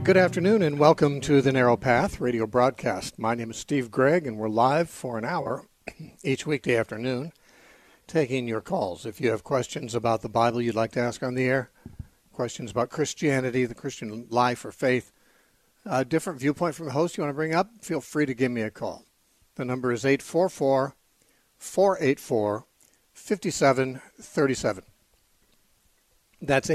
Good afternoon and welcome to the Narrow Path radio broadcast. My name is Steve Gregg and we're live for an hour each weekday afternoon taking your calls. If you have questions about the Bible you'd like to ask on the air, questions about Christianity, the Christian life or faith, a different viewpoint from the host you want to bring up, feel free to give me a call. The number is 844-484-5737. That's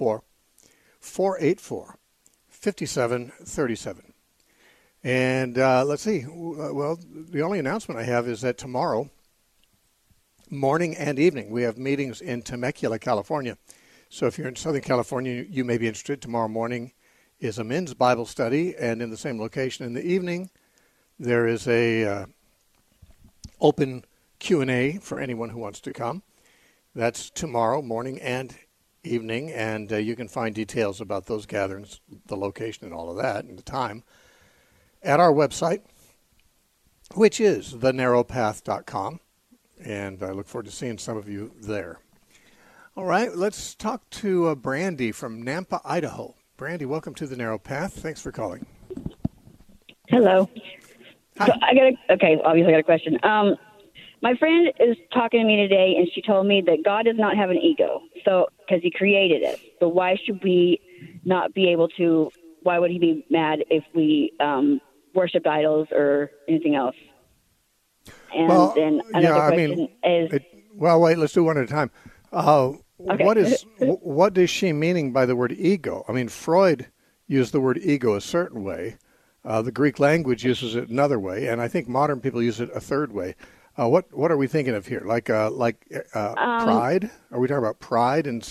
844-484-5737. And let's see. Well, the only announcement I have is that tomorrow, morning and evening, we have meetings in Temecula, California. So if you're in Southern California, you may be interested. Tomorrow morning is a men's Bible study, and in the same location in the evening, there is a open Q&A for anyone who wants to come. That's tomorrow morning and evening, and you can find details about those gatherings, the location and all of that, and the time, at our website, which is thenarrowpath.com, and I look forward to seeing some of you there. All right, let's talk to Brandy from Nampa, Idaho. Brandy, welcome to the Narrow Path. Thanks for calling. Hello. Hi. So obviously I got a question. My friend is talking to me today, and she told me that God does not have an ego, so because He created it. So why should we not be able to? Why would He be mad if we worshipped idols or anything else? And then another question is. Wait. Let's do one at a time. Okay. What is she meaning by the word ego? I mean, Freud used the word ego a certain way. The Greek language uses it another way, and I think modern people use it a third way. What are we thinking of here? Like pride? Are we talking about pride and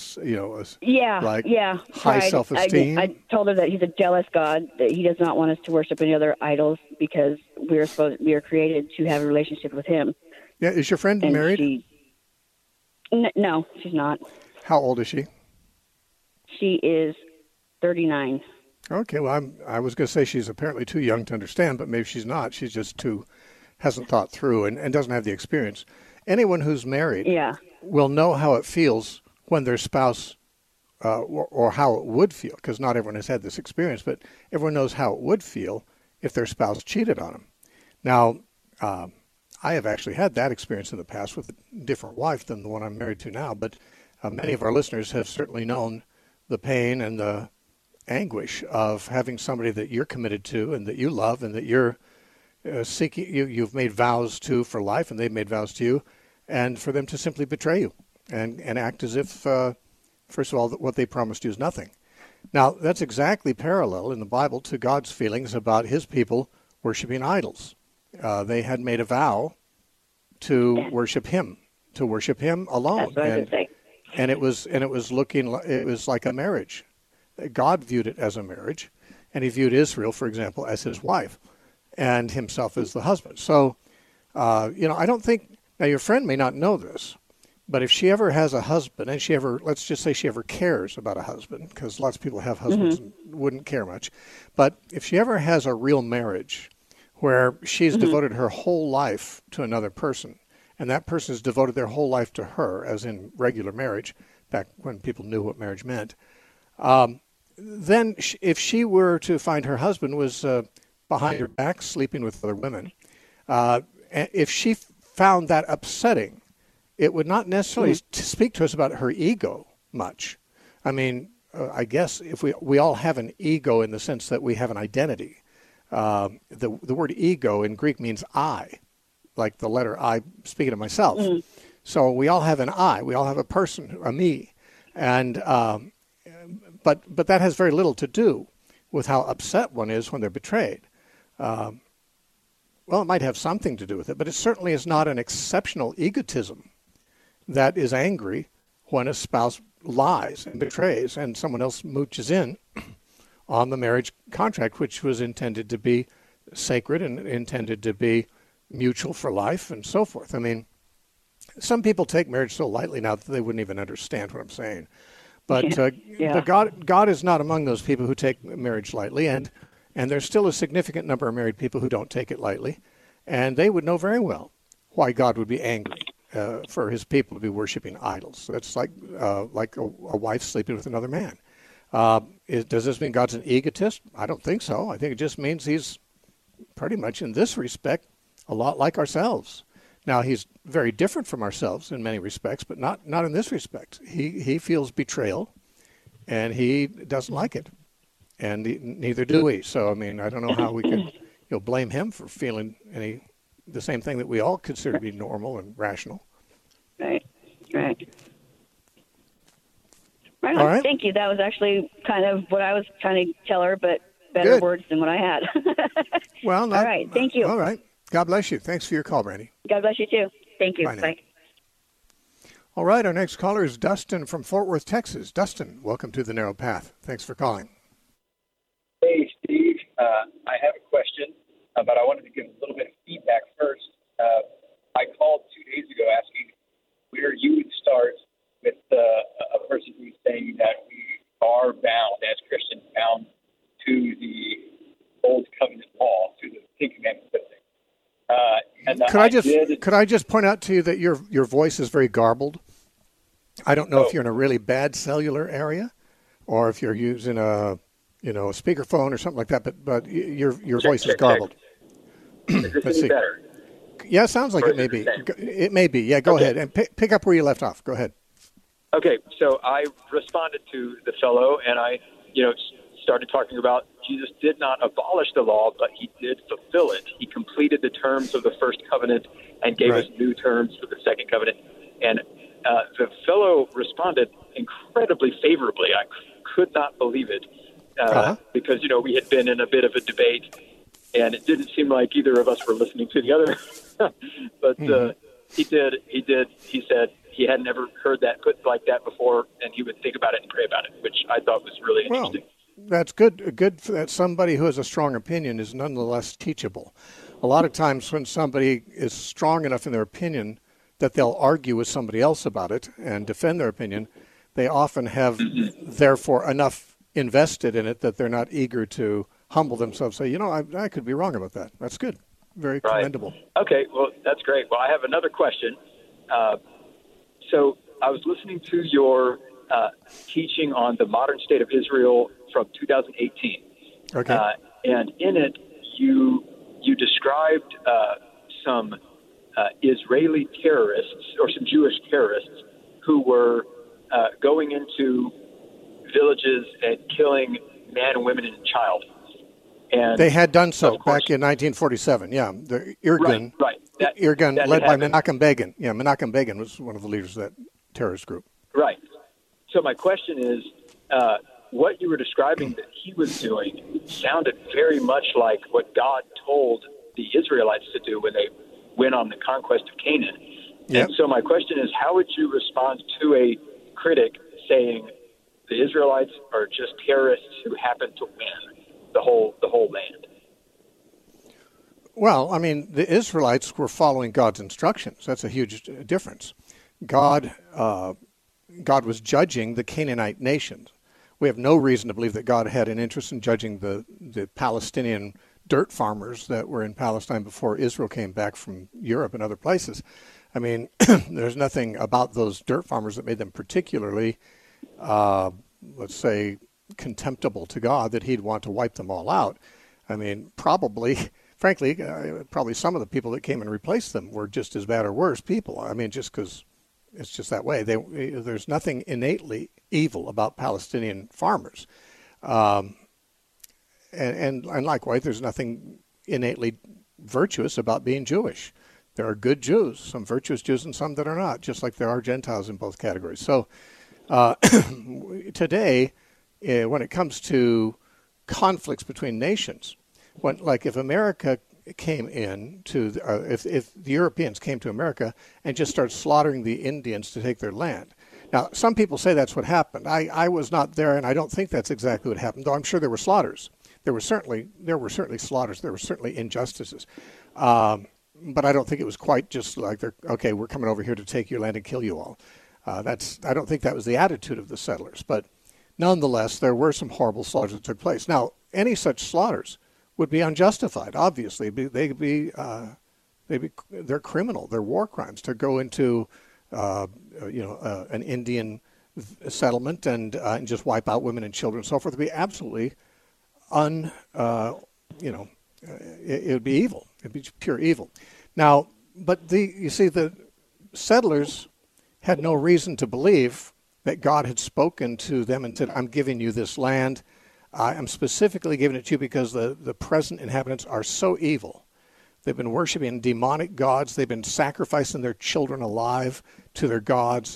high self-esteem? I told her that He's a jealous God, that He does not want us to worship any other idols because we are created to have a relationship with Him. Yeah, is your friend married? No, she's not. How old is she? She is 39. Okay, well, I was going to say she's apparently too young to understand, but maybe she's not. She's just hasn't thought through and doesn't have the experience. Anyone who's married will know how it feels when their spouse, or how it would feel, because not everyone has had this experience, but everyone knows how it would feel if their spouse cheated on them. Now, I have actually had that experience in the past with a different wife than the one I'm married to now, but many of our listeners have certainly known the pain and the anguish of having somebody that you're committed to and that you love and that you're seeking, you've made vows to for life, and they've made vows to you, and for them to simply betray you and act as if, first of all, what they promised you is nothing. Now, that's exactly parallel in the Bible to God's feelings about His people worshiping idols. They had made a vow to worship Him alone, and it was like a marriage. God viewed it as a marriage, and He viewed Israel, for example, as His wife, and Himself as the husband. So, I don't think, now your friend may not know this, but if she ever has a husband, and let's just say she ever cares about a husband, because lots of people have husbands and wouldn't care much, but if she ever has a real marriage where she's devoted her whole life to another person, and that person has devoted their whole life to her, as in regular marriage, back when people knew what marriage meant, then if she were to find her husband was behind her back, sleeping with other women, if she found that upsetting, it would not necessarily speak to us about her ego much. I mean, I guess if we all have an ego in the sense that we have an identity. The word ego in Greek means I, like the letter I, speaking of myself. So we all have an I. We all have a person, a me. And but that has very little to do with how upset one is when they're betrayed. Well, it might have something to do with it, but it certainly is not an exceptional egotism that is angry when a spouse lies and betrays and someone else mooches in on the marriage contract, which was intended to be sacred and intended to be mutual for life and so forth. I mean, some people take marriage so lightly now that they wouldn't even understand what I'm saying. But but God is not among those people who take marriage lightly, and there's still a significant number of married people who don't take it lightly, and they would know very well why God would be angry for His people to be worshiping idols. It's like a wife sleeping with another man. Does this mean God's an egotist? I don't think so. I think it just means he's pretty much in this respect a lot like ourselves. Now, he's very different from ourselves in many respects, but not in this respect. He feels betrayal, and he doesn't like it, and neither do we. So, I mean, I don't know how we could blame him for feeling the same thing that we all consider to be normal and rational. Right. All right. Thank you. That was actually kind of what I was trying to tell her, but better words than what I had. Well, all right. Thank you. All right. God bless you. Thanks for your call, Brandy. God bless you, too. Thank you. Bye. All right. Our next caller is Dustin from Fort Worth, Texas. Dustin, welcome to The Narrow Path. Thanks for calling. Hey, Steve. I have a question, but I wanted to give a little bit of feedback first. I called 2 days ago asking where you would start with a person who's saying that we are bound, as Christians, bound to the Old Covenant law, to the Ten Commandments. Could I just point out to you that your voice is very garbled? I don't know if you're in a really bad cellular area, or if you're using a speakerphone or something like that. But your voice is garbled. Is this any better? Yeah, sounds like it may be. It may be. Yeah, go ahead and pick up where you left off. Go ahead. Okay, so I responded to the fellow, and I, started talking about Jesus did not abolish the law, but he did fulfill it. He completed the terms of the first covenant and gave us new terms for the second covenant. And the fellow responded incredibly favorably. I could not believe it because, we had been in a bit of a debate, and it didn't seem like either of us were listening to the other. But he did. He said he had never heard that put like that before, and he would think about it and pray about it, which I thought was really interesting. That's good. Good that somebody who has a strong opinion is nonetheless teachable. A lot of times when somebody is strong enough in their opinion that they'll argue with somebody else about it and defend their opinion, they often have, therefore, enough invested in it that they're not eager to humble themselves and say, I could be wrong about that. That's good. Very commendable. Okay, well, that's great. Well, I have another question. So I was listening to your teaching on the modern state of Israel from 2018. Okay. And in it, you described some Israeli terrorists or some Jewish terrorists who were going into villages and killing men, women, and child. And they had done so back in 1947. Yeah, the Irgun, Irgun led by Menachem Begin. Yeah, Menachem Begin was one of the leaders of that terrorist group. Right. So my question is, what you were describing that he was doing sounded very much like what God told the Israelites to do when they went on the conquest of Canaan. Yep. And so my question is, how would you respond to a critic saying the Israelites are just terrorists who happen to win the whole land? Well, I mean, the Israelites were following God's instructions. That's a huge difference. God was judging the Canaanite nations. We have no reason to believe that God had an interest in judging the Palestinian dirt farmers that were in Palestine before Israel came back from Europe and other places. I mean, there's nothing about those dirt farmers that made them particularly, let's say, contemptible to God that he'd want to wipe them all out. I mean, frankly, some of the people that came and replaced them were just as bad or worse people. I mean, just because it's just that way. There's nothing innately evil about Palestinian farmers. And likewise, there's nothing innately virtuous about being Jewish. There are good Jews, some virtuous Jews and some that are not, just like there are Gentiles in both categories. So today, when it comes to conflicts between nations, if America came in to, if the Europeans came to America and just started slaughtering the Indians to take their land. Now, some people say that's what happened. I was not there, and I don't think that's exactly what happened, though I'm sure there were slaughters. There were certainly slaughters. There were certainly injustices. But I don't think it was quite just like, we're coming over here to take your land and kill you all. I don't think that was the attitude of the settlers. But nonetheless, there were some horrible slaughters that took place. Now, any such slaughters would be unjustified. Obviously, they're criminal. They're war crimes to go into an Indian settlement and just wipe out women and children and so forth would be absolutely it would be evil. It'd be pure evil. Now, but you see, the settlers had no reason to believe that God had spoken to them and said, I'm giving you this land. I'm specifically giving it to you because the present inhabitants are so evil. They've been worshiping demonic gods. They've been sacrificing their children alive to their gods.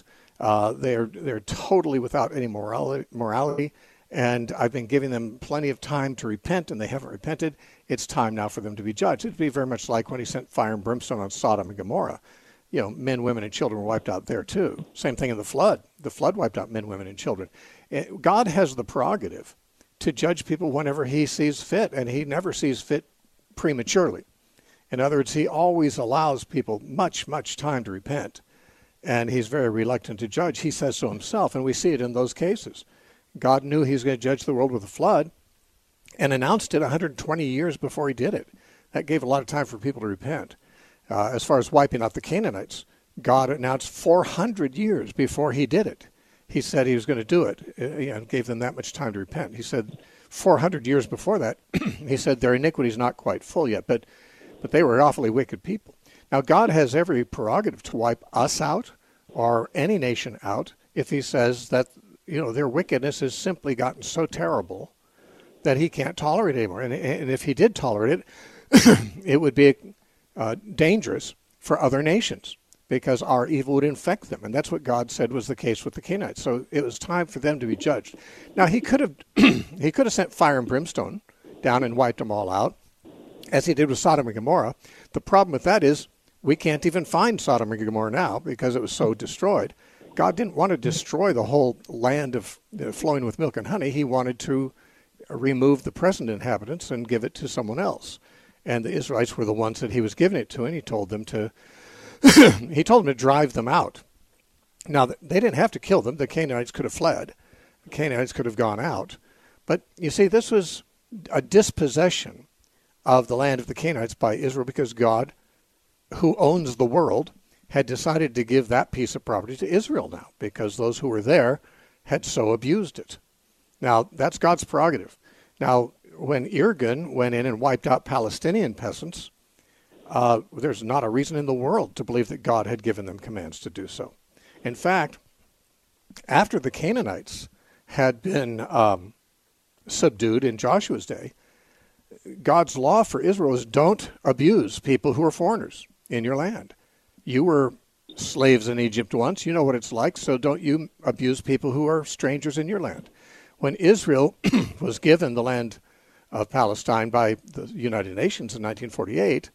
They're totally without any morality. And I've been giving them plenty of time to repent, and they haven't repented. It's time now for them to be judged. It'd be very much like when he sent fire and brimstone on Sodom and Gomorrah. Men, women, and children were wiped out there too. Same thing in the flood. The flood wiped out men, women, and children. God has the prerogative to judge people whenever he sees fit, and he never sees fit prematurely. In other words, he always allows people much, much time to repent, and he's very reluctant to judge. He says so himself, and we see it in those cases. God knew he was going to judge the world with a flood and announced it 120 years before he did it. That gave a lot of time for people to repent. As far as wiping out the Canaanites, God announced 400 years before he did it. He said he was going to do it and gave them that much time to repent. He said 400 years before that, he said their iniquity is not quite full yet, but they were awfully wicked people. Now, God has every prerogative to wipe us out or any nation out if he says that their wickedness has simply gotten so terrible that he can't tolerate it anymore. And if he did tolerate it, it would be dangerous for other nations because our evil would infect them. And that's what God said was the case with the Canaanites. So it was time for them to be judged. Now, he could have sent fire and brimstone down and wiped them all out, as he did with Sodom and Gomorrah. The problem with that is we can't even find Sodom and Gomorrah now because it was so destroyed. God didn't want to destroy the whole land of flowing with milk and honey. He wanted to remove the present inhabitants and give it to someone else. And the Israelites were the ones that he was giving it to, and he told them to drive them out. Now, they didn't have to kill them. The Canaanites could have fled. The Canaanites could have gone out. But you see, this was a dispossession of the land of the Canaanites by Israel because God, who owns the world, had decided to give that piece of property to Israel now because those who were there had so abused it. Now, that's God's prerogative. Now, when Irgun went in and wiped out Palestinian peasants, there's not a reason in the world to believe that God had given them commands to do so. In fact, after the Canaanites had been subdued in Joshua's day, God's law for Israel is don't abuse people who are foreigners in your land. You were slaves in Egypt once. You know what it's like, so don't you abuse people who are strangers in your land. When Israel was given the land of Palestine by the United Nations in 1948,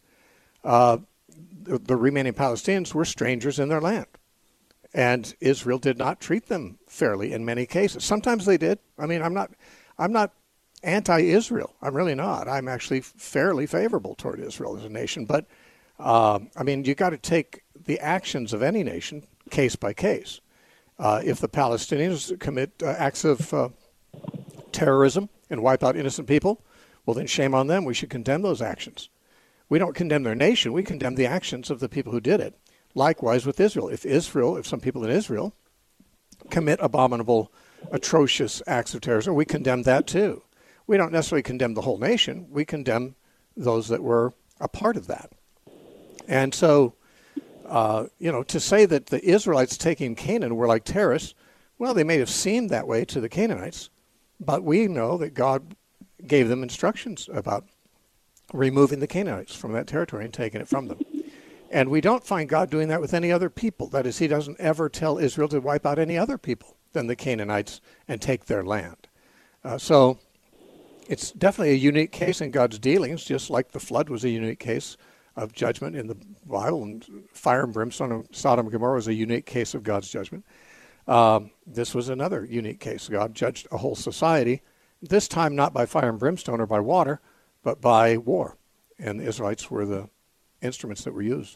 the remaining Palestinians were strangers in their land. And Israel did not treat them fairly in many cases. Sometimes they did. I mean, I'm not anti-Israel. I'm really not. I'm actually fairly favorable toward Israel as a nation. But, you got to take the actions of any nation case by case. If the Palestinians commit acts of terrorism and wipe out innocent people, well, then shame on them. We should condemn those actions. We don't condemn their nation. We condemn the actions of the people who did it. Likewise with Israel. If some people in Israel commit abominable, atrocious acts of terrorism, we condemn that too. We don't necessarily condemn the whole nation. We condemn those that were a part of that. And so, to say that the Israelites taking Canaan were like terrorists, well, they may have seemed that way to the Canaanites, but we know that God gave them instructions about removing the Canaanites from that territory and taking it from them. And we don't find God doing that with any other people. That is, he doesn't ever tell Israel to wipe out any other people than the Canaanites and take their land. So it's definitely a unique case in God's dealings, just like the flood was a unique case of judgment in the Bible, and fire and brimstone of Sodom and Gomorrah was a unique case of God's judgment. This was another unique case. God judged a whole society, this time not by fire and brimstone or by water, but by war. And the Israelites were the instruments that were used.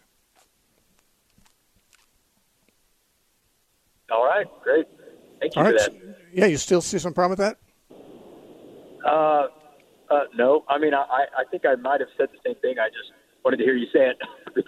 All right, great. Thank you for that. Yeah, you still see some problem with that? No. I mean, I think I might have said the same thing. I just wanted to hear you say it.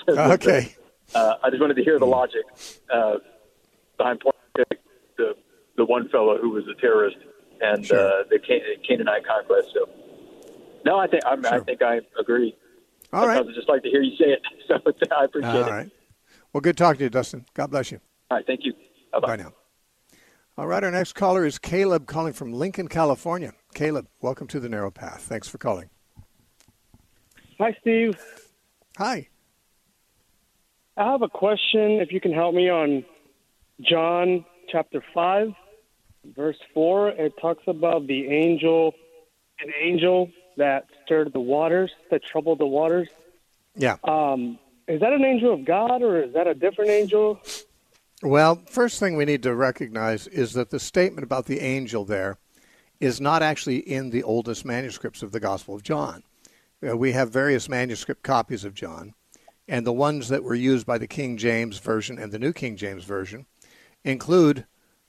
Okay. I just wanted to hear the logic behind pointing to the one fellow who was a terrorist and the Canaanite conquest. So, no, I think I agree. All right. I would just like to hear you say it. So I appreciate it. All right. Well, good talking to you, Dustin. God bless you. All right. Thank you. Bye-bye. Bye now. All right. Our next caller is Caleb calling from Lincoln, California. Caleb, welcome to the Narrow Path. Thanks for calling. Hi, Steve. Hi. I have a question, if you can help me, on John chapter 5, verse 4. It talks about an angel that stirred the waters, that troubled the waters. Yeah. Is that an angel of God, or is that a different angel? Well, first thing we need to recognize is that the statement about the angel there is not actually in the oldest manuscripts of the Gospel of John. We have various manuscript copies of John, and the ones that were used by the King James Version and the New King James Version include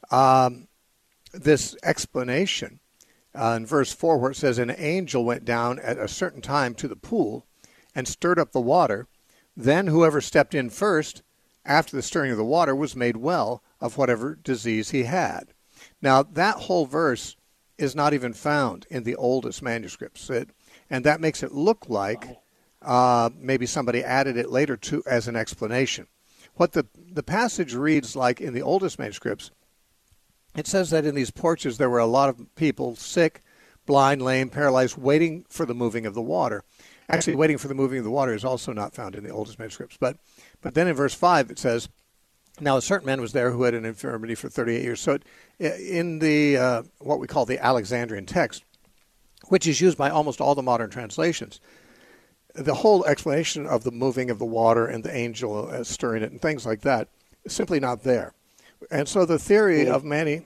this explanation in verse 4 where it says, an angel went down at a certain time to the pool and stirred up the water. Then whoever stepped in first after the stirring of the water was made well of whatever disease he had. Now, that whole verse is not even found in the oldest manuscripts, and that makes it look like maybe somebody added it later as an explanation. What the passage reads like in the oldest manuscripts, it says that in these porches there were a lot of people, sick, blind, lame, paralyzed, waiting for the moving of the water. Actually, waiting for the moving of the water is also not found in the oldest manuscripts. But then in verse 5 it says, now a certain man was there who had an infirmity for 38 years. So in the what we call the Alexandrian text, which is used by almost all the modern translations, the whole explanation of the moving of the water and the angel stirring it and things like that is simply not there. And so the theory of many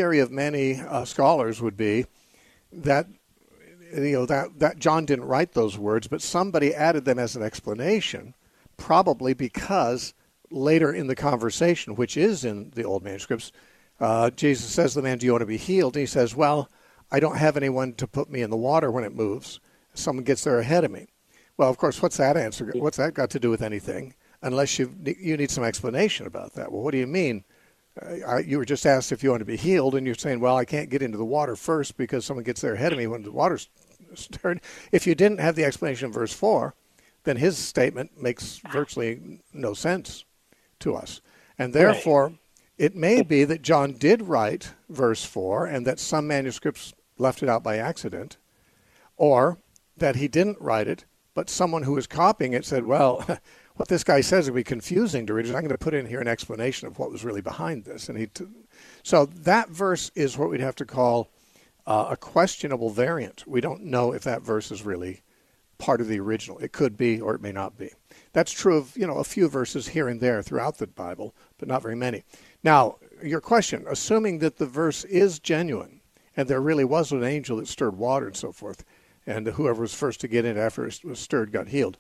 scholars would be that that John didn't write those words, but somebody added them as an explanation, probably because later in the conversation, which is in the old manuscripts, Jesus says to the man, do you want to be healed? And he says, well, I don't have anyone to put me in the water when it moves. Someone gets there ahead of me. Well, of course, what's that answer? What's that got to do with anything? Unless you need some explanation about that. Well, what do you mean? You were just asked if you want to be healed, and you're saying, well, I can't get into the water first because someone gets there ahead of me when the water's stirred. If you didn't have the explanation in verse 4, then his statement makes virtually no sense to us. And therefore, it may be that John did write verse 4 and that some manuscripts left it out by accident, or that he didn't write it, but someone who was copying it said, well, what this guy says will be confusing to readers. I'm going to put in here an explanation of what was really behind this. And so that verse is what we'd have to call a questionable variant. We don't know if that verse is really part of the original. It could be, or it may not be. That's true of a few verses here and there throughout the Bible, but not very many. Now, your question, assuming that the verse is genuine and there really was an angel that stirred water and so forth, and whoever was first to get in after it was stirred got healed.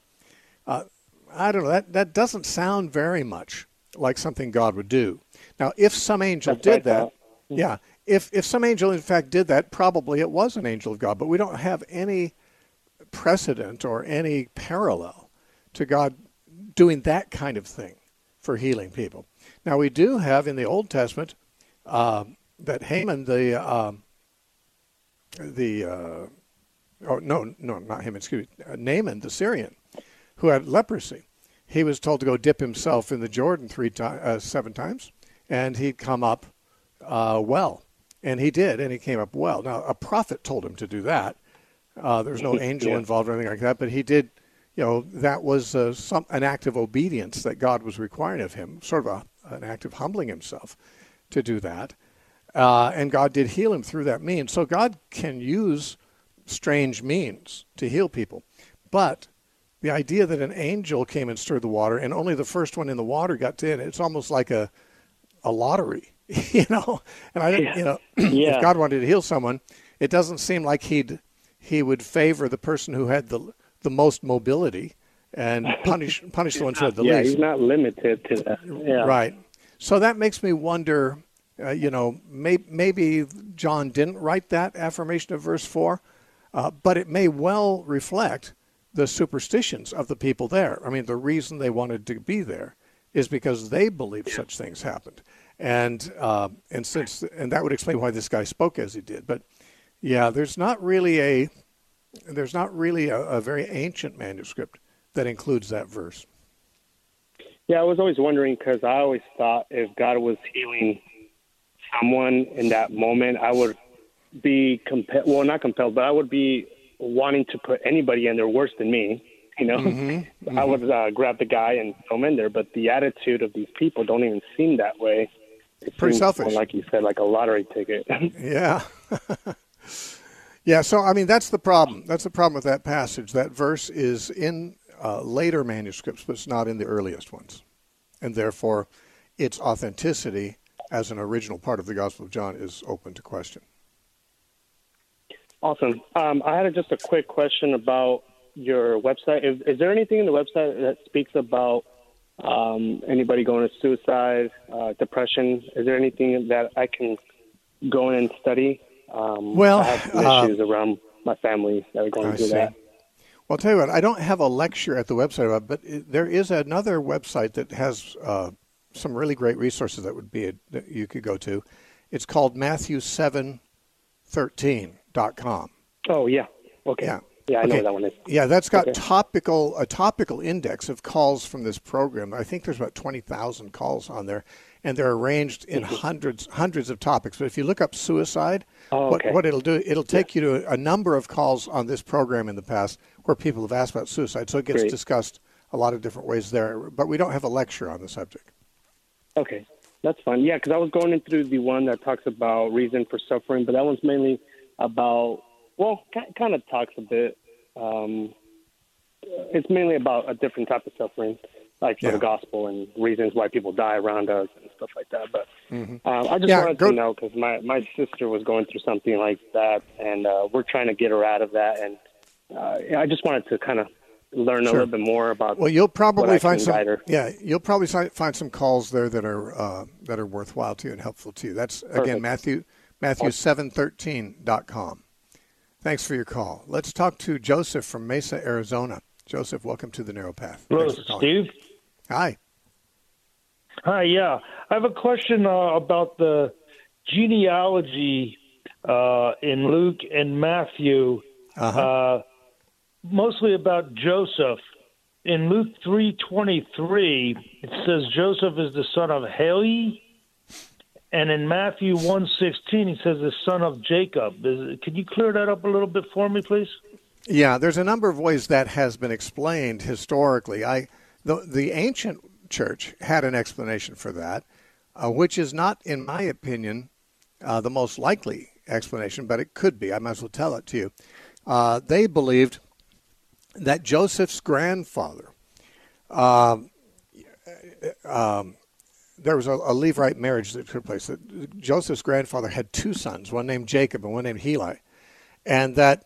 I don't know. That doesn't sound very much like something God would do. Now, if some angel did that, if some angel in fact did that, probably it was an angel of God. But we don't have any precedent or any parallel to God doing that kind of thing for healing people. Now, we do have in the Old Testament that Haman, Naaman the Syrian, who had leprosy. He was told to go dip himself in the Jordan 7 times, and he'd come up well. And he did, and he came up well. Now, a prophet told him to do that. There's no angel involved or anything like that, but he did, that was an act of obedience that God was requiring of him, sort of an act of humbling himself to do that. And God did heal him through that means. So God can use strange means to heal people. But the idea that an angel came and stirred the water and only the first one in the water got in, it's almost like a lottery, And if God wanted to heal someone, it doesn't seem like he would favor the person who had the most mobility and punish the ones who had the least. Yeah, he's not limited to that. Yeah. Right. So that makes me wonder, maybe John didn't write that affirmation of verse 4, but it may well reflect the superstitions of the people there. I mean, the reason they wanted to be there is because they believed such things happened. and that would explain why this guy spoke as he did. But yeah, there's not really a very ancient manuscript that includes that verse. Yeah, I was always wondering, because I always thought if God was healing someone in that moment, I would be compelled, well, not compelled, but I would be wanting to put anybody in there worse than me, you know. I would grab the guy and throw him in there, but the attitude of these people don't even seem that way. It pretty seems selfish. More, like you said, like a lottery ticket. Yeah. Yeah, so, I mean, that's the problem. That's the problem with that passage. That verse is in later manuscripts, but it's not in the earliest ones. And therefore, its authenticity as an original part of the Gospel of John is open to question. Awesome. I had just a quick question about your website. Is there anything in the website that speaks about anybody going to suicide, depression? Is there anything that I can go in and study? Well, I have some issues around my family that are going through that. Well, I'll tell you what, I don't have a lecture at the website about it, but there is another website that has some really great resources that you could go to. It's called Matthew713.com. Oh, yeah. Okay. Yeah, I know what that one is. Yeah, that's got a topical index of calls from this program. I think there's about 20,000 calls on there, and they're arranged in hundreds of topics. But if you look up suicide, what it'll do, it'll take you to a number of calls on this program in the past where people have asked about suicide. So it gets discussed a lot of different ways there. But we don't have a lecture on the subject. Okay. That's fine. Yeah, because I was going through the one that talks about reason for suffering, but that one's mainly about, well, kind of talks a bit. It's mainly about a different type of suffering, like for the gospel and reasons why people die around us and stuff like that. But I just wanted to know, because my sister was going through something like that, and we're trying to get her out of that. And I just wanted to kind of learn a little bit more about. Well, you'll probably find some. Yeah, you'll probably find some calls there that are worthwhile to you and helpful to you. That's again Matthew713.com. Thanks for your call. Let's talk to Joseph from Mesa, Arizona. Joseph, welcome to the Narrow Path. Hello, Steve. Hi. Hi. Yeah, I have a question about the genealogy in Luke and Matthew. Mostly about Joseph. In Luke 3:23, it says Joseph is the son of Heli, and in Matthew 1:16, he says the son of Jacob. Can you clear that up a little bit for me, please? Yeah, there's a number of ways that has been explained historically. The ancient church had an explanation for that, which is not, in my opinion, the most likely explanation, but it could be. I might as well tell it to you. They believed that Joseph's grandfather, there was a Levirate marriage that took place. That Joseph's grandfather had two sons, one named Jacob and one named Heli, and that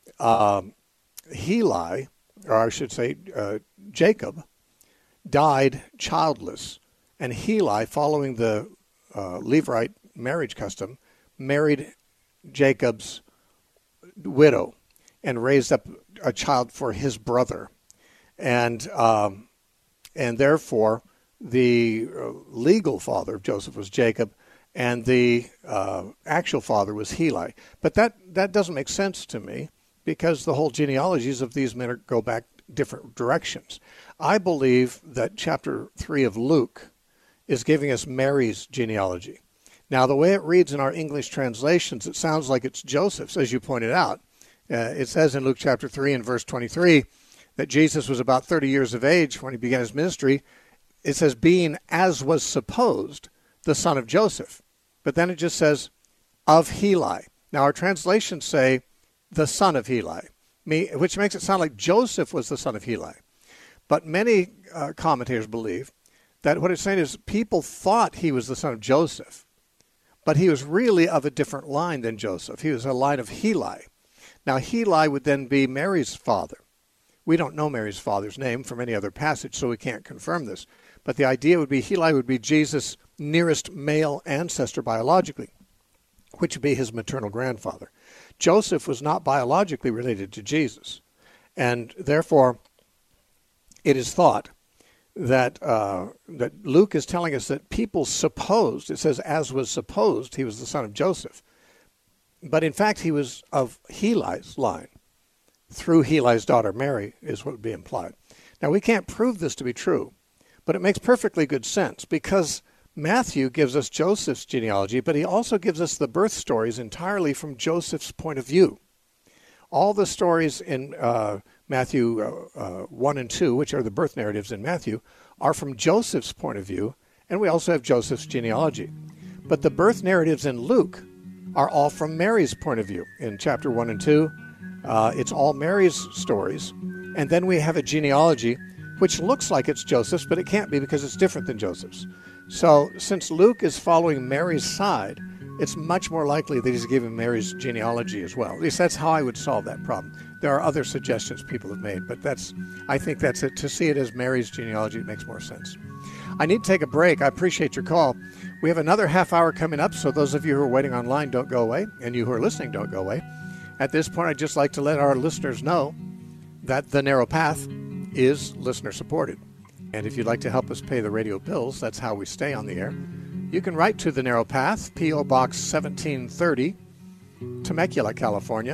Heli, or I should say Jacob, died childless, and Heli, following the Levirate marriage custom, married Jacob's widow and raised up a child for his brother, and therefore the legal father of Joseph was Jacob, and the actual father was Heli. But that doesn't make sense to me, because the whole genealogies of these men go back different directions. I believe that chapter 3 of Luke is giving us Mary's genealogy. Now, the way it reads in our English translations, it sounds like it's Joseph's, as you pointed out. It says in Luke chapter 3 and verse 23 that Jesus was about 30 years of age when he began his ministry. It says, being, as was supposed, the son of Joseph. But then it just says, of Heli. Now, our translations say, the son of Heli, which makes it sound like Joseph was the son of Heli. But many commentators believe that what it's saying is people thought he was the son of Joseph, but he was really of a different line than Joseph. He was a line of Heli. Now, Heli would then be Mary's father. We don't know Mary's father's name from any other passage, so we can't confirm this. But the idea would be Heli would be Jesus' nearest male ancestor biologically, which would be his maternal grandfather. Joseph was not biologically related to Jesus, and therefore it is thought that that Luke is telling us that people supposed, it says, as was supposed, he was the son of Joseph. But in fact, he was of Heli's line. Through Heli's daughter Mary is what would be implied. Now, we can't prove this to be true, but it makes perfectly good sense because Matthew gives us Joseph's genealogy, but he also gives us the birth stories entirely from Joseph's point of view. All the stories in Matthew 1 and 2, which are the birth narratives in Matthew, are from Joseph's point of view, and we also have Joseph's genealogy. But the birth narratives in Luke are all from Mary's point of view. In chapter 1 and 2, it's all Mary's stories. And then we have a genealogy which looks like it's Joseph's, but it can't be because it's different than Joseph's. So since Luke is following Mary's side, it's much more likely that he's giving Mary's genealogy as well. At least that's how I would solve that problem. There are other suggestions people have made, but I think that's it. To see it as Mary's genealogy, it makes more sense. I need to take a break. I appreciate your call. We have another half hour coming up, so those of you who are waiting online, don't go away, and you who are listening, don't go away. At this point, I'd just like to let our listeners know that The Narrow Path is listener-supported. And if you'd like to help us pay the radio bills, that's how we stay on the air. You can write to The Narrow Path, P.O. Box 1730, Temecula, California,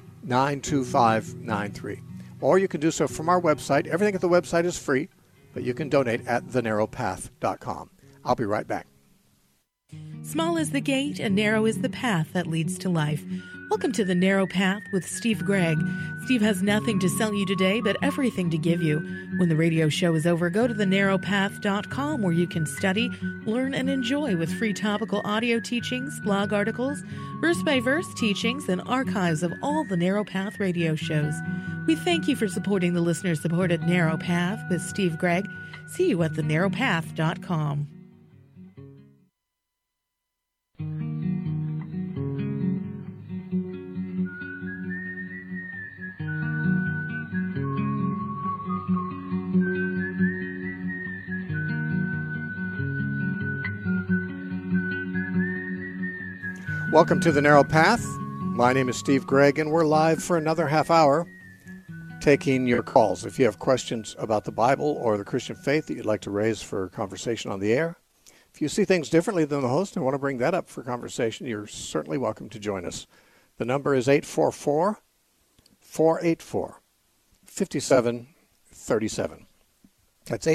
92593. Or you can do so from our website. Everything at the website is free, but you can donate at thenarrowpath.com. I'll be right back. Small is the gate and narrow is the path that leads to life. Welcome to The Narrow Path with Steve Gregg. Steve has nothing to sell you today, but everything to give you. When the radio show is over, go to thenarrowpath.com where you can study, learn, and enjoy with free topical audio teachings, blog articles, verse-by-verse teachings, and archives of all the Narrow Path radio shows. We thank you for supporting the listener-supported Narrow Path with Steve Gregg. See you at thenarrowpath.com. Welcome to The Narrow Path. My name is Steve Gregg, and we're live for another half hour taking your calls. If you have questions about the Bible or the Christian faith that you'd like to raise for conversation on the air, if you see things differently than the host and want to bring that up for conversation, you're certainly welcome to join us. The number is 844-484-5737. That's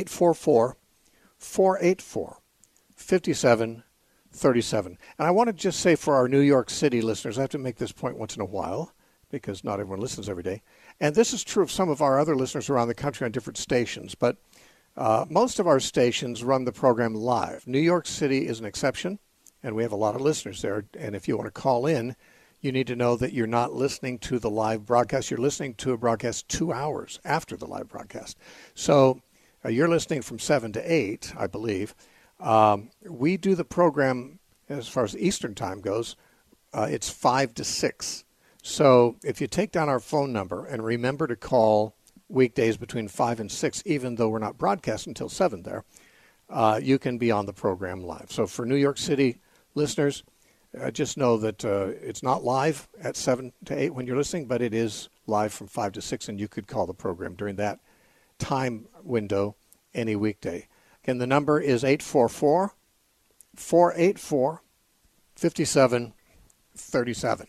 844-484-5737. And I want to just say for our New York City listeners, I have to make this point once in a while because not everyone listens every day. And this is true of some of our other listeners around the country on different stations, but most of our stations run the program live. New York City is an exception, and we have a lot of listeners there. And if you want to call in, you need to know that you're not listening to the live broadcast. You're listening to a broadcast 2 hours after the live broadcast. So you're listening from 7 to 8, I believe. We do the program, as far as Eastern time goes, it's 5 to 6. So if you take down our phone number and remember to call weekdays between 5 and 6, even though we're not broadcasting until 7 there, you can be on the program live. So for New York City listeners, just know that it's not live at 7 to 8 when you're listening, but it is live from 5 to 6, and you could call the program during that time window any weekday. Again, the number is 844-484-5737.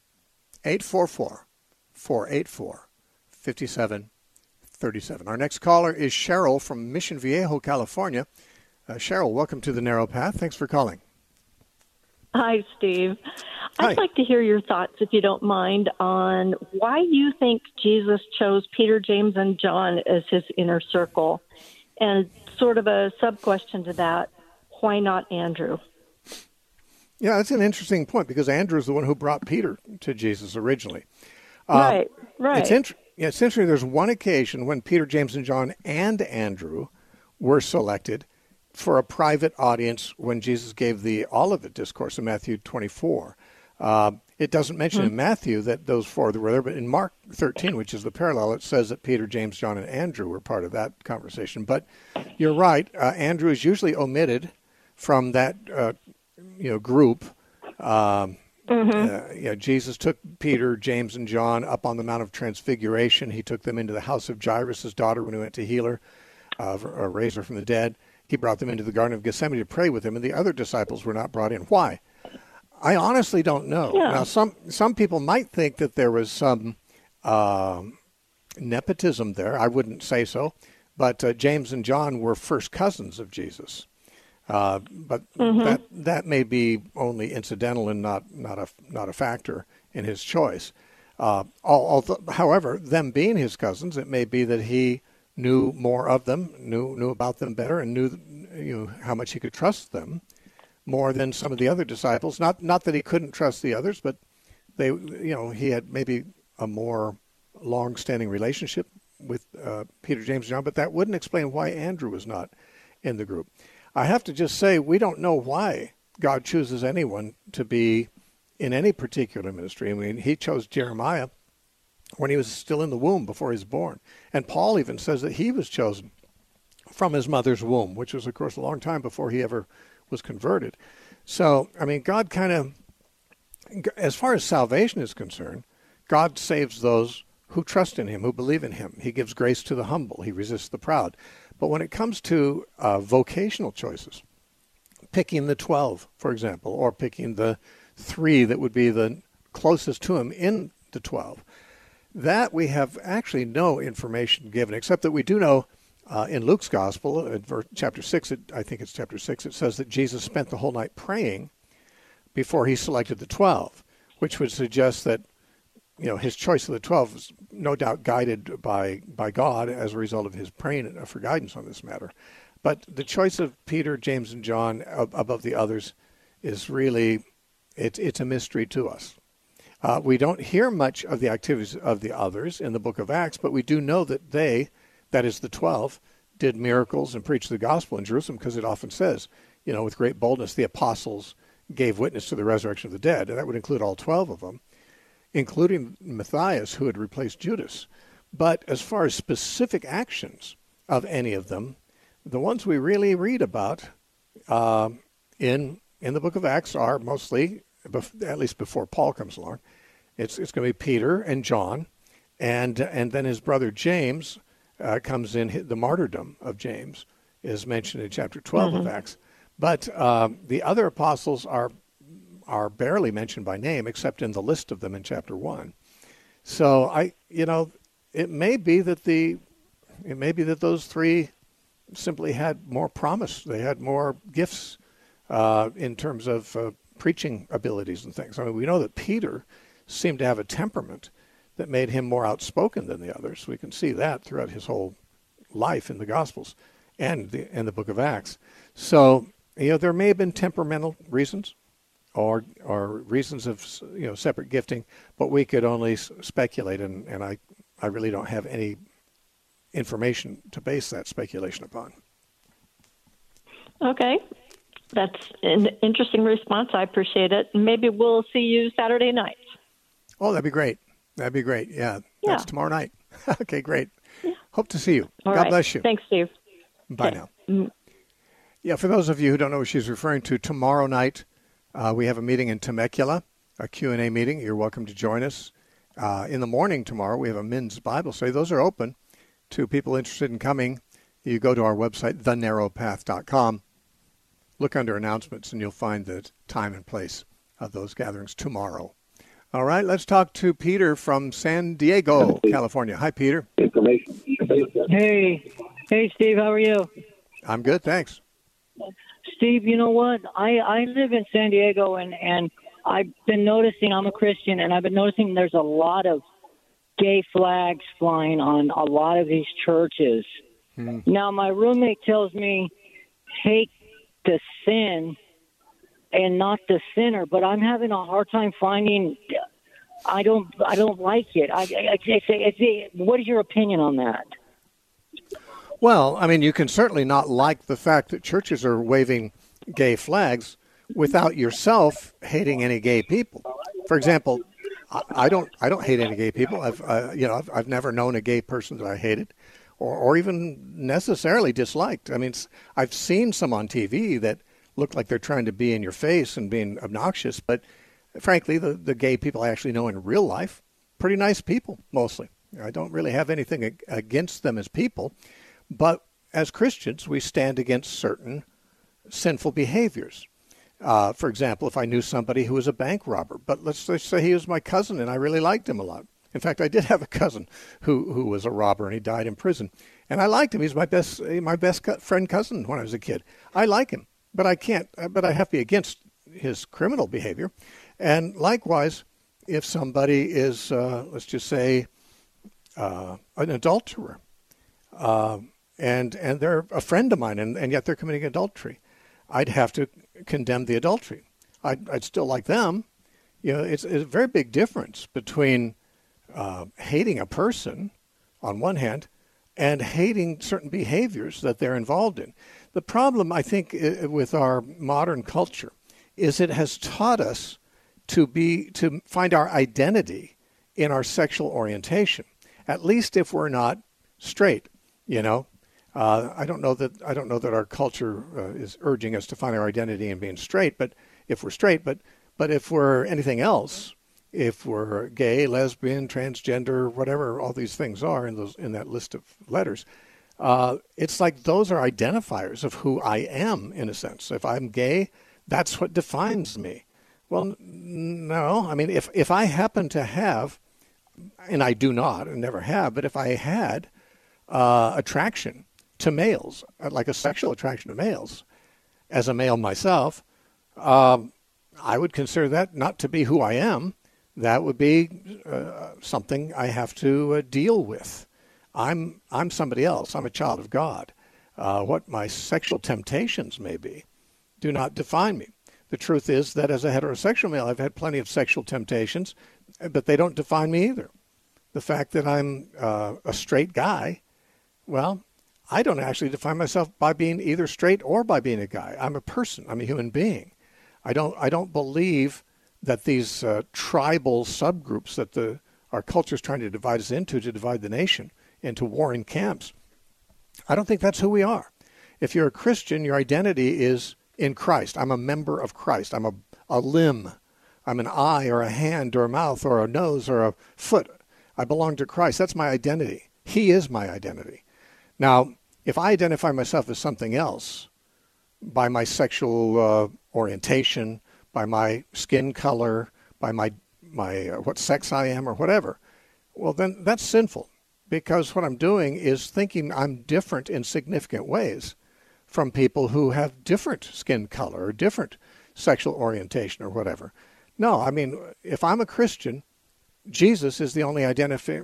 844-484-5737. Our next caller is Cheryl from Mission Viejo, California. Cheryl, welcome to The Narrow Path. Thanks for calling. Hi, Steve. Hi. I'd like to hear your thoughts, if you don't mind, on why you think Jesus chose Peter, James, and John as his inner circle. And sort of a sub-question to that, why not Andrew? Yeah, that's an interesting point because Andrew is the one who brought Peter to Jesus originally. Right. It's interesting. There's one occasion when Peter, James, and John and Andrew were selected for a private audience when Jesus gave the Olivet Discourse in Matthew 24. It doesn't mention in Matthew that those four were there, but in Mark 13, which is the parallel, it says that Peter, James, John, and Andrew were part of that conversation. But you're right. Andrew is usually omitted from that group. Jesus took Peter, James, and John up on the Mount of Transfiguration. He took them into the house of Jairus' daughter when he went to heal her. raised her from the dead. He brought them into the Garden of Gethsemane to pray with him, and the other disciples were not brought in. Why? I honestly don't know. Yeah. Now, some people might think that there was some nepotism there. I wouldn't say so. But James and John were first cousins of Jesus. But that may be only incidental and not a factor in his choice. However, them being his cousins, it may be that he knew more of them, knew about them better, and knew how much he could trust them more than some of the other disciples. Not that he couldn't trust the others, but he had maybe a more long-standing relationship with Peter, James, and John. But that wouldn't explain why Andrew was not in the group. I have to just say, we don't know why God chooses anyone to be in any particular ministry. I mean, he chose Jeremiah when he was still in the womb before he was born. And Paul even says that he was chosen from his mother's womb, which was, of course, a long time before he ever was converted. So, I mean, God kind of, as far as salvation is concerned, God saves those who trust in him, who believe in him. He gives grace to the humble. He resists the proud. But when it comes to vocational choices, picking the 12, for example, or picking the 3 that would be the closest to him in the 12, that we have actually no information given, except that we do know in Luke's Gospel, in chapter 6, I think it's chapter 6, it says that Jesus spent the whole night praying before he selected the 12, which would suggest that his choice of the 12 was no doubt guided by God as a result of his praying for guidance on this matter. But the choice of Peter, James, and John above the others is really, it's a mystery to us. We don't hear much of the activities of the others in the book of Acts, but we do know that they, that is the 12, did miracles and preached the gospel in Jerusalem, because it often says, with great boldness, the apostles gave witness to the resurrection of the dead, and that would include all 12 of them, including Matthias, who had replaced Judas. But as far as specific actions of any of them, the ones we really read about in the book of Acts are mostly, at least before Paul comes along, it's going to be Peter and John, and then his brother James comes in. The martyrdom of James is mentioned in chapter 12 of Acts. But the other apostles are barely mentioned by name, except in the list of them in chapter 1. So it may be that those 3 simply had more promise. They had more gifts in terms of preaching abilities and things. I mean, we know that Peter seemed to have a temperament that made him more outspoken than the others. We can see that throughout his whole life in the Gospels and in the book of Acts. So, there may have been temperamental reasons or reasons of separate gifting, but we could only speculate, and I really don't have any information to base that speculation upon. Okay. That's an interesting response. I appreciate it. Maybe we'll see you Saturday night. Oh, that'd be great. That'd be great. Yeah. That's tomorrow night. Okay, great. Yeah. Hope to see you. All God right. bless you. Thanks, Steve. Bye now. Yeah, for those of you who don't know what she's referring to, tomorrow night we have a meeting in Temecula, a Q&A meeting. You're welcome to join us. In the morning tomorrow, we have a men's Bible study. Those are open to people interested in coming. You go to our website, thenarrowpath.com. Look under announcements, and you'll find the time and place of those gatherings tomorrow. All right, let's talk to Peter from San Diego, California. Hi, Peter. Hey, Steve, how are you? I'm good, thanks. Steve, you know what? I live in San Diego, and I've been noticing, I'm a Christian, and I've been noticing there's a lot of gay flags flying on a lot of these churches. Now, my roommate tells me, take the sin and not the sinner, but I'm having a hard time finding. I don't like it. What is your opinion on that? Well, I mean, you can certainly not like the fact that churches are waving gay flags without yourself hating any gay people. For example, I don't hate any gay people. I've never known a gay person that I hated, or even necessarily disliked. I mean, I've seen some on TV that look like they're trying to be in your face and being obnoxious, but frankly, the gay people I actually know in real life, pretty nice people, mostly. I don't really have anything against them as people, but as Christians, we stand against certain sinful behaviors. For example, if I knew somebody who was a bank robber, but let's say he was my cousin and I really liked him a lot. In fact, I did have a cousin who was a robber and he died in prison. And I liked him. He's my best friend cousin when I was a kid. I like him, but I have to be against his criminal behavior. And likewise, if somebody is, let's just say, an adulterer, and they're a friend of mine, and yet they're committing adultery, I'd have to condemn the adultery. I'd still like them. It's a very big difference between hating a person on one hand and hating certain behaviors that they're involved in. The problem, I think, with our modern culture is it has taught us to find our identity in our sexual orientation, at least if we're not straight. I don't know that our culture is urging us to find our identity in being straight, but if we're straight, but if we're anything else, if we're gay, lesbian, transgender, whatever all these things are in that list of letters, it's like those are identifiers of who I am, in a sense. If I'm gay, that's what defines me. Well, no. I mean, if I happen to have, and I do not, and never have, but if I had attraction to males, like a sexual attraction to males, as a male myself, I would consider that not to be who I am. That would be something I have to deal with. I'm somebody else. I'm a child of God. What my sexual temptations may be do not define me. The truth is that as a heterosexual male, I've had plenty of sexual temptations, but they don't define me either. The fact that I'm a straight guy, well, I don't actually define myself by being either straight or by being a guy. I'm a person. I'm a human being. I don't believe that these tribal subgroups that our culture is trying to divide us into, to divide the nation into warring camps, I don't think that's who we are. If you're a Christian, your identity is in Christ. I'm a member of Christ. I'm a limb. I'm an eye or a hand or a mouth or a nose or a foot. I belong to Christ. That's my identity. He is my identity. Now, if I identify myself as something else by my sexual orientation, by my skin color, by my what sex I am or whatever, well, then that's sinful, because what I'm doing is thinking I'm different in significant ways from people who have different skin color or different sexual orientation or whatever. No, I mean, if I'm a Christian, Jesus is the only identity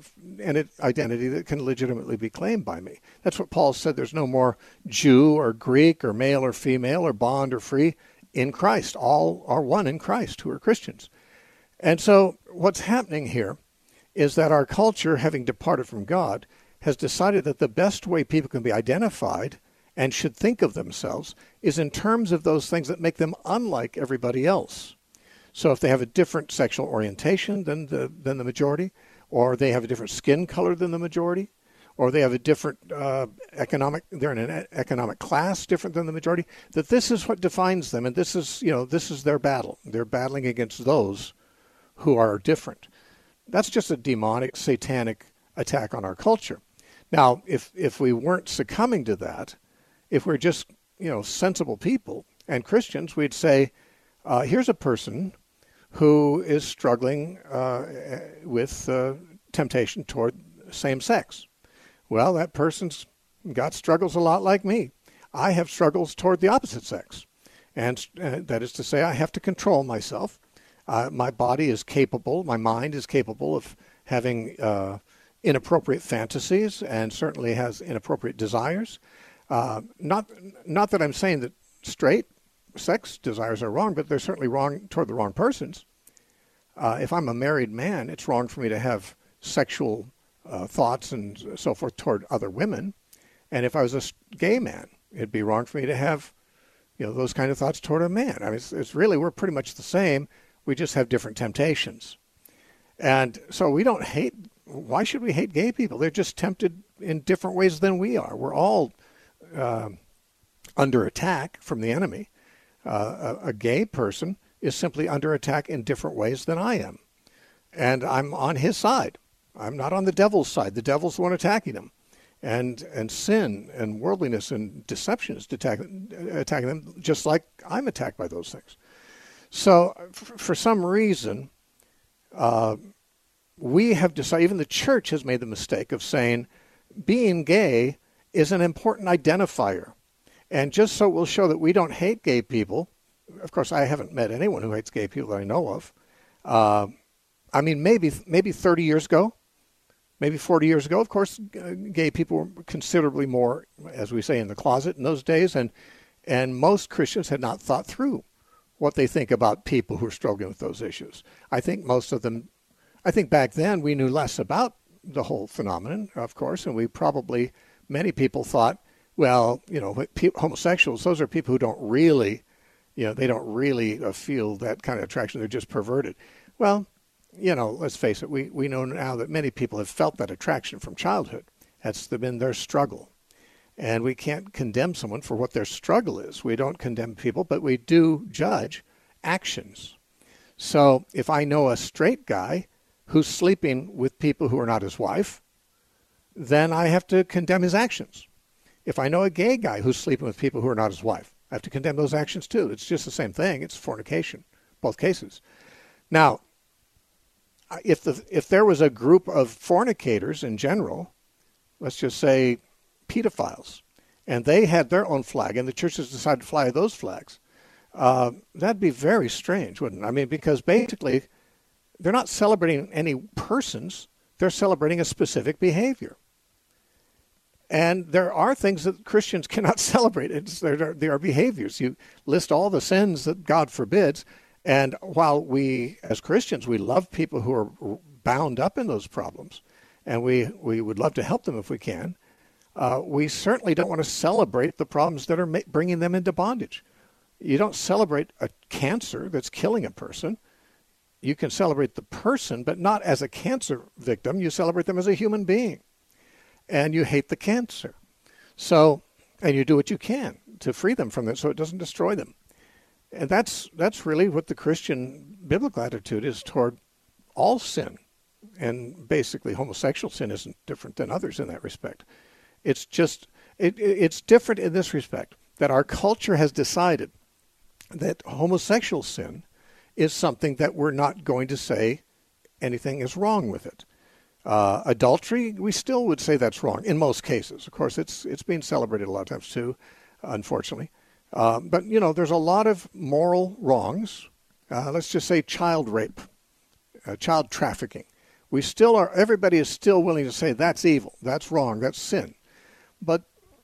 that can legitimately be claimed by me. That's what Paul said. There's no more Jew or Greek or male or female or bond or free in Christ. All are one in Christ who are Christians. And so what's happening here is that our culture, having departed from God, has decided that the best way people can be identified and should think of themselves is in terms of those things that make them unlike everybody else. So if they have a different sexual orientation than the majority, or they have a different skin color than the majority, or they have a different they're in an economic class different than the majority, that this is what defines them, and this is their battle. They're battling against those who are different. That's just a demonic, satanic attack on our culture. Now, if we weren't succumbing to that, if we're just sensible people and Christians, we'd say, here's a person who is struggling with temptation toward same sex. Well, that person's got struggles a lot like me. I have struggles toward the opposite sex. And that is to say, I have to control myself. My body is capable, my mind is capable of having inappropriate fantasies and certainly has inappropriate desires. Not that I'm saying that straight sex desires are wrong, but they're certainly wrong toward the wrong persons. If I'm a married man, it's wrong for me to have sexual thoughts and so forth toward other women. And if I was a gay man, it'd be wrong for me to have those kind of thoughts toward a man. I mean, it's really, we're pretty much the same. We just have different temptations. And so we don't hate. Why should we hate gay people? They're just tempted in different ways than we are. We're all under attack from the enemy. A gay person is simply under attack in different ways than I am. And I'm on his side. I'm not on the devil's side. The devil's the one attacking him. and sin and worldliness and deception is attacking them, just like I'm attacked by those things. So for some reason, we have decided, even the church has made the mistake of saying being gay is an important identifier. And just so we'll show that we don't hate gay people, of course, I haven't met anyone who hates gay people that I know of. I mean, maybe 30 years ago, maybe 40 years ago, of course, gay people were considerably more, as we say, in the closet in those days. And most Christians had not thought through what they think about people who are struggling with those issues. I think most of them, I think back then we knew less about the whole phenomenon, of course, and many people thought, well, homosexuals, those are people who don't really, they don't really feel that kind of attraction. They're just perverted. Well, let's face it, we know now that many people have felt that attraction from childhood. That's been their struggle. And we can't condemn someone for what their struggle is. We don't condemn people, but we do judge actions. So if I know a straight guy who's sleeping with people who are not his wife, then I have to condemn his actions. If I know a gay guy who's sleeping with people who are not his wife, I have to condemn those actions too. It's just the same thing. It's fornication, both cases. Now, if there was a group of fornicators in general, let's just say pedophiles, and they had their own flag, and the churches decided to fly those flags, that'd be very strange, wouldn't it? I mean, because basically, they're not celebrating any persons, they're celebrating a specific behavior. And there are things that Christians cannot celebrate. There are behaviors. You list all the sins that God forbids, and while we, as Christians, we love people who are bound up in those problems, and we would love to help them if we can, we certainly don't want to celebrate the problems that are bringing them into bondage. You don't celebrate a cancer that's killing a person. You can celebrate the person, but not as a cancer victim. You celebrate them as a human being. And you hate the cancer. So, and you do what you can to free them from it so it doesn't destroy them. And that's really what the Christian biblical attitude is toward all sin. And basically homosexual sin isn't different than others in that respect. It's just, it's different in this respect, that our culture has decided that homosexual sin is something that we're not going to say anything is wrong with it. Adultery, we still would say that's wrong in most cases. Of course, it's being celebrated a lot of times too, unfortunately. But, there's a lot of moral wrongs. Let's just say child rape, child trafficking. Everybody is still willing to say that's evil, that's wrong, that's sin. But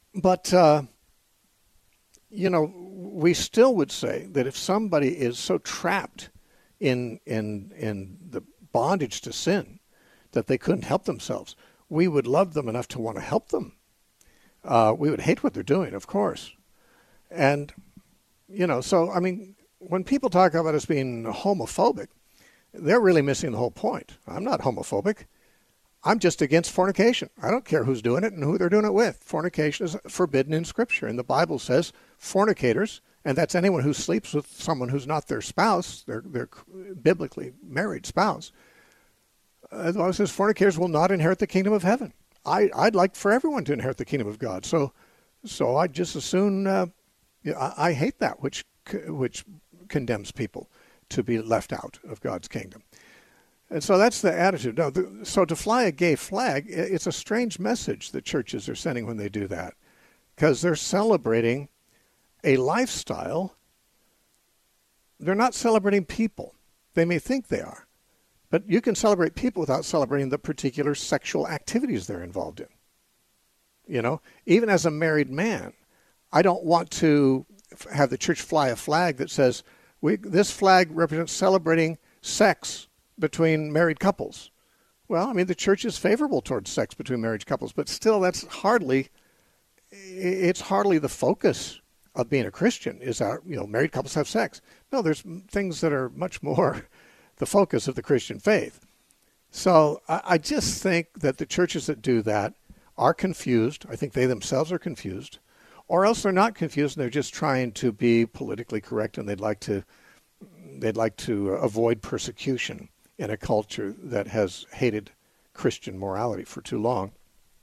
we still would say that if somebody is so trapped in the bondage to sin that they couldn't help themselves, we would love them enough to want to help them. We would hate what they're doing, of course. And, so, I mean, when people talk about us being homophobic, they're really missing the whole point. I'm not homophobic. I'm just against fornication. I don't care who's doing it and who they're doing it with. Fornication is forbidden in Scripture. And the Bible says fornicators, and that's anyone who sleeps with someone who's not their spouse, their biblically married spouse. The Bible says fornicators will not inherit the kingdom of heaven. I'd like for everyone to inherit the kingdom of God. So I'd just as soon, I hate that which condemns people to be left out of God's kingdom. And so that's the attitude. No, so to fly a gay flag, it's a strange message that churches are sending when they do that, because they're celebrating a lifestyle. They're not celebrating people. They may think they are. But you can celebrate people without celebrating the particular sexual activities they're involved in. Even as a married man, I don't want to have the church fly a flag that says, this flag represents celebrating sex between married couples. Well, I mean, the church is favorable towards sex between married couples, but still it's hardly the focus of being a Christian is that, married couples have sex. No, there's things that are much more the focus of the Christian faith. So I just think that the churches that do that are confused. I think they themselves are confused, or else they're not confused and they're just trying to be politically correct, and they'd like to avoid persecution in a culture that has hated Christian morality for too long.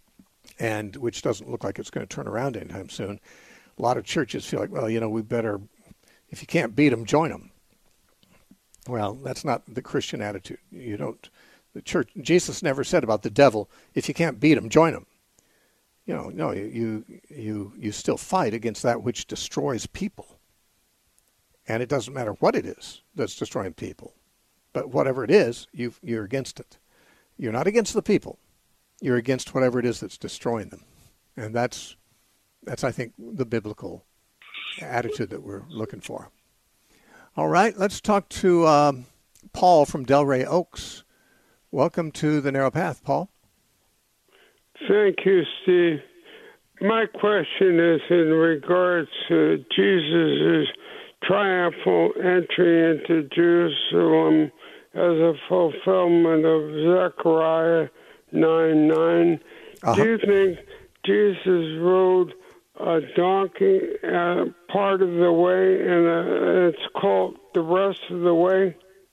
and which doesn't look like it's going to turn around anytime soon. A lot of churches feel like, well, we better, if you can't beat them, join them. Well, that's not the Christian attitude. The church, Jesus never said about the devil, if you can't beat him, join him. No, you still fight against that which destroys people. And it doesn't matter what it is that's destroying people. But whatever it is, you're against it. You're not against the people. You're against whatever it is that's destroying them. And that's I think, the biblical attitude that we're looking for. All right, let's talk to Paul from Delray Oaks. Welcome to the Narrow Path, Paul. Thank you, Steve. My question is in regards to Jesus' triumphal entry into Jerusalem as a fulfillment of Zechariah 9:9. Do you think Jesus rode a donkey part of the way, and it's called the rest of the way?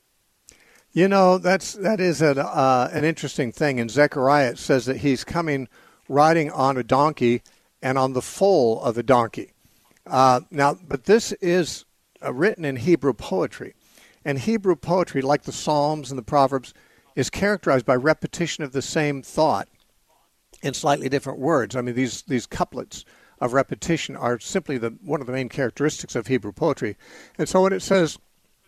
That is an interesting thing. In Zechariah, it says that he's coming riding on a donkey and on the foal of a donkey. But this is written in Hebrew poetry. And Hebrew poetry, like the Psalms and the Proverbs, is characterized by repetition of the same thought in slightly different words. I mean, these couplets of repetition are simply one of the main characteristics of Hebrew poetry. And so when it says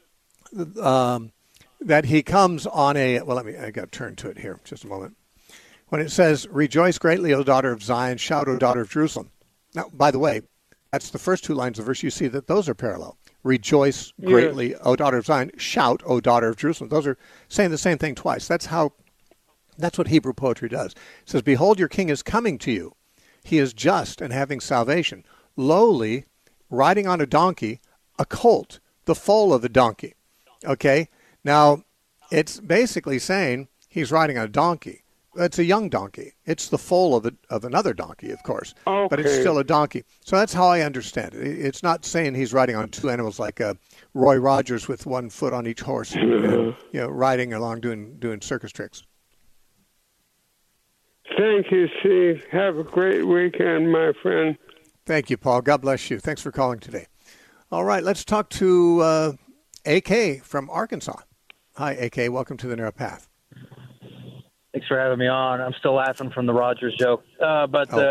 that he comes on I got to turn to it here just a moment. When it says, rejoice greatly, O daughter of Zion, shout, O daughter of Jerusalem. Now, by the way, that's the first two lines of the verse. You see that those are parallel. Rejoice greatly, O daughter of Zion, shout, O daughter of Jerusalem. Those are saying the same thing twice. That's what Hebrew poetry does. It says, behold, your king is coming to you. He is just and having salvation, lowly, riding on a donkey, a colt, the foal of a donkey. Okay? Now, it's basically saying he's riding on a donkey. It's a young donkey. It's the foal of another donkey, of course. Okay. But it's still a donkey. So that's how I understand it. It's not saying he's riding on two animals like Roy Rogers with one foot on each horse, riding along doing circus tricks. Thank you, Steve. Have a great weekend, my friend. Thank you, Paul. God bless you. Thanks for calling today. All right, let's talk to AK from Arkansas. Hi, AK. Welcome to the Narrow Path. Thanks for having me on. I'm still laughing from the Rogers joke. I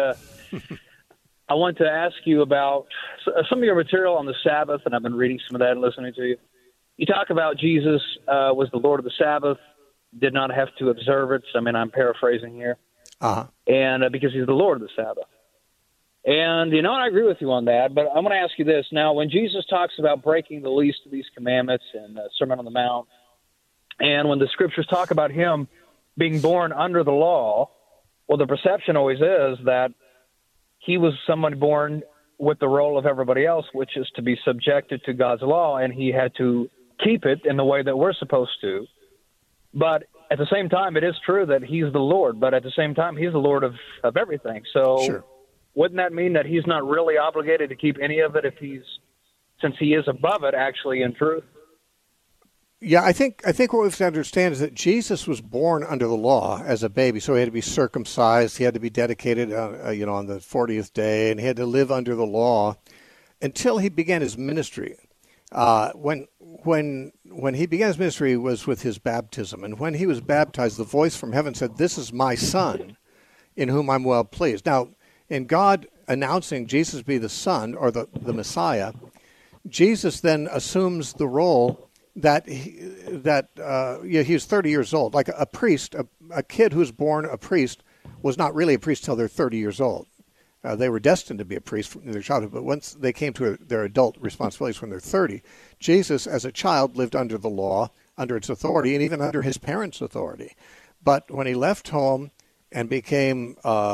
want to ask you about some of your material on the Sabbath, and I've been reading some of that and listening to you. You talk about Jesus was the Lord of the Sabbath, did not have to observe it. I mean, I'm paraphrasing here. Uh-huh. And because he's the Lord of the Sabbath. And, I agree with you on that, but I'm going to ask you this. Now, when Jesus talks about breaking the least of these commandments in the Sermon on the Mount, and when the scriptures talk about him being born under the law, well, the perception always is that he was someone born with the role of everybody else, which is to be subjected to God's law, and he had to keep it in the way that we're supposed to. But at the same time, it is true that he's the Lord, but at the same time, he's the Lord of everything. So sure. Wouldn't that mean that he's not really obligated to keep any of it since he is above it, actually, in truth? Yeah, I think what we have to understand is that Jesus was born under the law as a baby, so he had to be circumcised, he had to be dedicated, on the 40th day, and he had to live under the law until he began his ministry. When he began his ministry was with his baptism, and when he was baptized, the voice from heaven said, "This is my Son, in whom I'm well pleased." Now, in God announcing Jesus be the Son or the Messiah, Jesus then assumes the role that he was 30 years old. Like a priest, a kid who's born a priest was not really a priest till they're 30 years old. They were destined to be a priest from their childhood, but once they came to their adult responsibilities when they're 30, Jesus, as a child, lived under the law, under its authority, and even under his parents' authority. But when he left home and began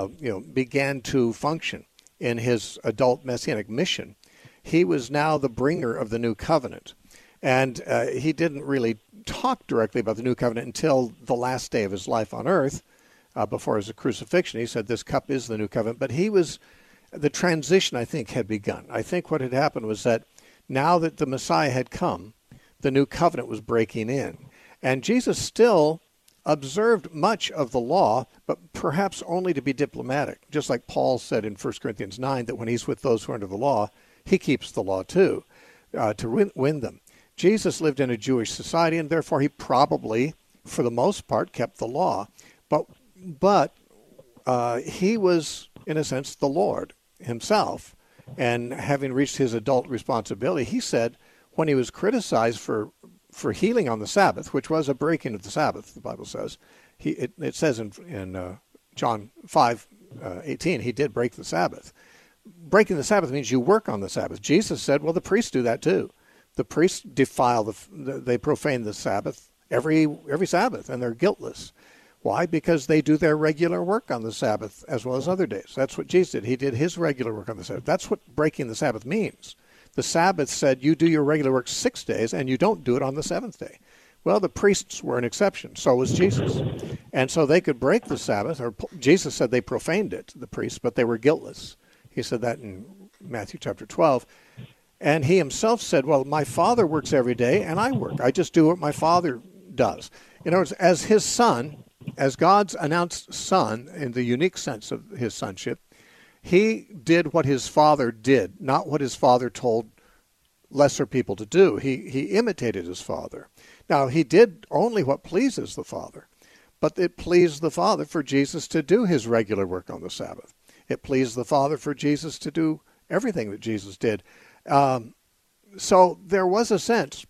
to function in his adult messianic mission, he was now the bringer of the new covenant. And he didn't really talk directly about the new covenant until the last day of his life on earth, before his crucifixion. He said, this cup is the new covenant. But the transition, I think, had begun. I think what had happened was that now that the Messiah had come, the new covenant was breaking in. And Jesus still observed much of the law, but perhaps only to be diplomatic. Just like Paul said in 1 Corinthians 9 that when he's with those who are under the law, he keeps the law too, to win them. Jesus lived in a Jewish society, and therefore he probably, for the most part, kept the law. But he was, in a sense, the Lord himself. And having reached his adult responsibility, he said, when he was criticized for healing on the Sabbath, which was a breaking of the Sabbath, the Bible says, it says in John 5:18, he did break the Sabbath. Breaking the Sabbath means you work on the Sabbath. Jesus said, well, the priests do that too. The priests defile, they profane the Sabbath every Sabbath, and they're guiltless. Why? Because they do their regular work on the Sabbath as well as other days. That's what Jesus did. He did his regular work on the Sabbath. That's what breaking the Sabbath means. The Sabbath said you do your regular work 6 days and you don't do it on the seventh day. Well, the priests were an exception. So was Jesus. And so they could break the Sabbath, or Jesus said they profaned it, the priests, but they were guiltless. He said that in Matthew chapter 12. And he himself said, well, my Father works every day and I work. I just do what my Father does. In other words, as his son, as God's announced son in the unique sense of his sonship, he did what his Father did, not what his Father told lesser people to do. He imitated his Father. Now, he did only what pleases the Father, but it pleased the Father for Jesus to do his regular work on the Sabbath. It pleased the Father for Jesus to do everything that Jesus did. So there was a sense,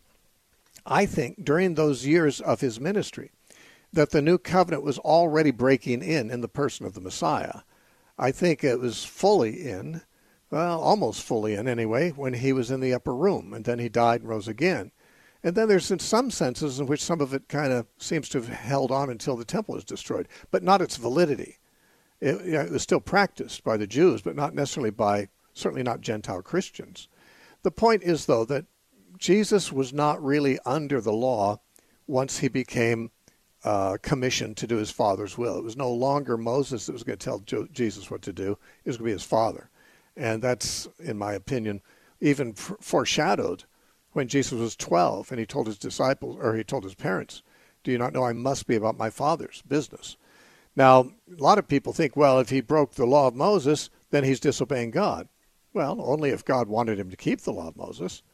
I think, during those years of his ministry, that the new covenant was already breaking in the person of the Messiah. I think it was fully in, well, almost fully in anyway, when he was in the upper room, and then he died and rose again. And then there's in some senses in which some of it kind of seems to have held on until the temple was destroyed, but not its validity. It was still practiced by the Jews, but not necessarily certainly not Gentile Christians. The point is, though, that Jesus was not really under the law once he became commissioned to do his Father's will. It was no longer Moses that was going to tell Jesus what to do. It was going to be his Father. And that's, in my opinion, even foreshadowed when Jesus was 12 and he told his disciples, or he told his parents, do you not know I must be about my Father's business? Now, a lot of people think, well, if he broke the law of Moses, then he's disobeying God. Well, only if God wanted him to keep the law of Moses.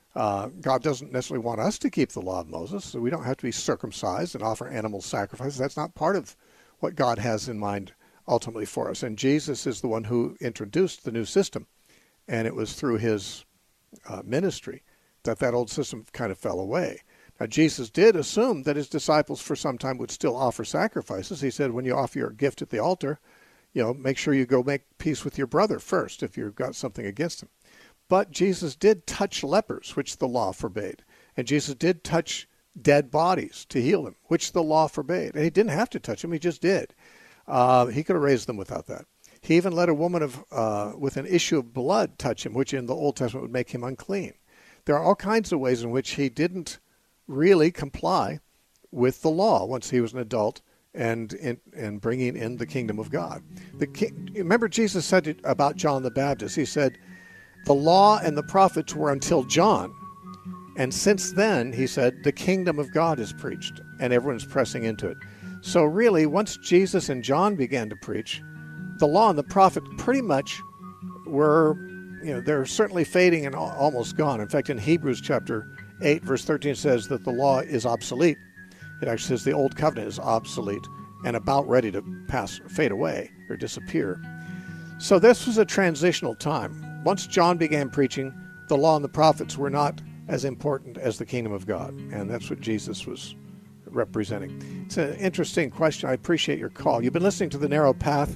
God doesn't necessarily want us to keep the law of Moses, so we don't have to be circumcised and offer animal sacrifices. That's not part of what God has in mind ultimately for us. And Jesus is the one who introduced the new system, and it was through his ministry that old system kind of fell away. Now, Jesus did assume that his disciples for some time would still offer sacrifices. He said, when you offer your gift at the altar, make sure you go make peace with your brother first if you've got something against him. But Jesus did touch lepers, which the law forbade. And Jesus did touch dead bodies to heal them, which the law forbade. And he didn't have to touch them, he just did. He could have raised them without that. He even let a woman with an issue of blood touch him, which in the Old Testament would make him unclean. There are all kinds of ways in which he didn't really comply with the law once he was an adult and bringing in the kingdom of God. Remember Jesus said about John the Baptist, he said, the law and the prophets were until John. And since then, he said, the kingdom of God is preached, and everyone's pressing into it. So really, once Jesus and John began to preach, the law and the prophet pretty much were, they're certainly fading and almost gone. In fact, in Hebrews chapter 8, verse 13 says that the law is obsolete. It actually says the old covenant is obsolete and about ready to fade away or disappear. So this was a transitional time. Once John began preaching, the law and the prophets were not as important as the kingdom of God. And that's what Jesus was representing. It's an interesting question. I appreciate your call. You've been listening to The Narrow Path.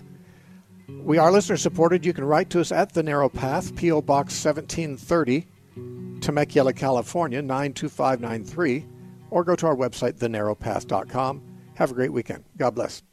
We are listener supported. You can write to us at The Narrow Path, P.O. Box 1730, Temecula, California, 92593, or go to our website, thenarrowpath.com. Have a great weekend. God bless.